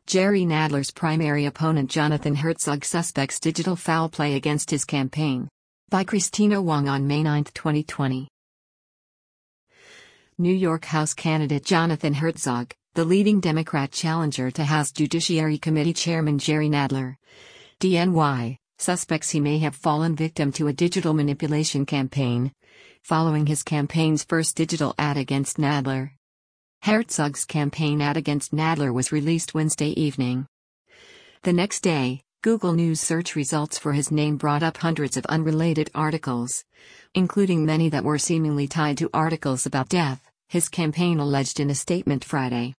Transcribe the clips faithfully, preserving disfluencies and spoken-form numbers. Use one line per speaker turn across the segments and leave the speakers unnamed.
Jerry Nadler's primary opponent Jonathan Herzog suspects digital foul play against his campaign. By Christina Wong on May ninth, twenty twenty. New York House candidate Jonathan Herzog, the leading Democrat challenger to House Judiciary Committee Chairman Jerry Nadler, D N Y, suspects he may have fallen victim to a digital manipulation campaign, following his campaign's first digital ad against Nadler. Herzog's campaign ad against Nadler was released Wednesday evening. The next day, Google News search results for his name brought up hundreds of unrelated articles, including many that were seemingly tied to articles about death, his campaign alleged in a statement Friday.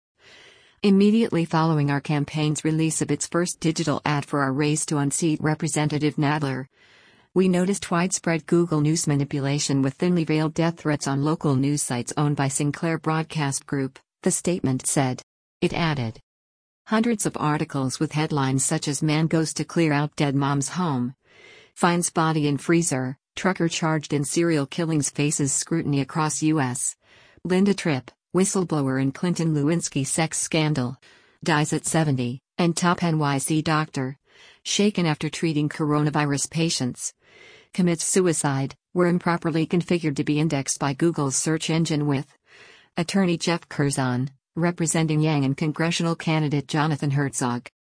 Immediately following our campaign's release of its first digital ad for our race to unseat Representative Nadler, we noticed widespread Google News manipulation with thinly veiled death threats on local news sites owned by Sinclair Broadcast Group, the statement said. It added. Hundreds of articles with headlines such as Man goes to clear out dead mom's home, finds body in freezer, trucker charged in serial killings faces scrutiny across U S, Linda Tripp, whistleblower in Clinton Lewinsky sex scandal, dies at seventy, and top N Y C doctor, shaken after treating coronavirus patients, commits suicide, were improperly configured to be indexed by Google's search engine with attorney Jeff Curzon, representing Yang and congressional candidate Jonathan Herzog.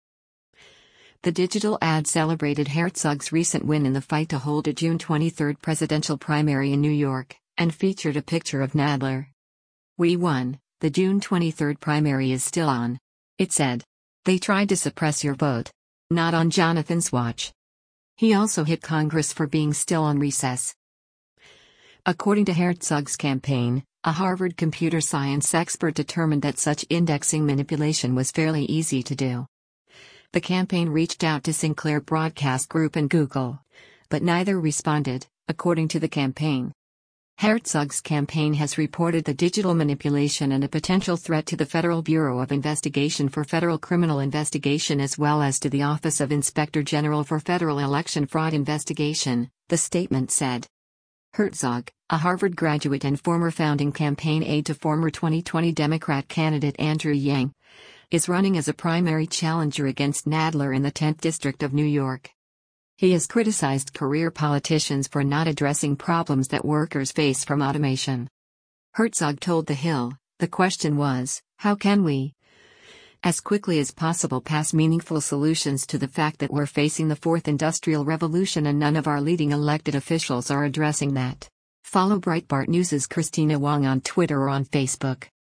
The digital ad celebrated Herzog's recent win in the fight to hold a June twenty-third presidential primary in New York, and featured a picture of Nadler. We won, the June twenty-third primary is still on. It said. They tried to suppress your vote. Not on Jonathan's watch. He also hit Congress for being still on recess. According to Herzog's campaign, a Harvard computer science expert determined that such indexing manipulation was fairly easy to do. The campaign reached out to Sinclair Broadcast Group and Google, but neither responded, according to the campaign. Herzog's campaign has reported the digital manipulation and a potential threat to the Federal Bureau of Investigation for Federal Criminal Investigation as well as to the Office of Inspector General for Federal Election Fraud Investigation, the statement said. Herzog, a Harvard graduate and former founding campaign aide to former twenty twenty Democrat candidate Andrew Yang, is running as a primary challenger against Nadler in the tenth District of New York. He has criticized career politicians for not addressing problems that workers face from automation. Herzog told The Hill, the question was, how can we, as quickly as possible, pass meaningful solutions to the fact that we're facing the fourth industrial revolution and none of our leading elected officials are addressing that. Follow Breitbart News' Christina Wong on Twitter or on Facebook.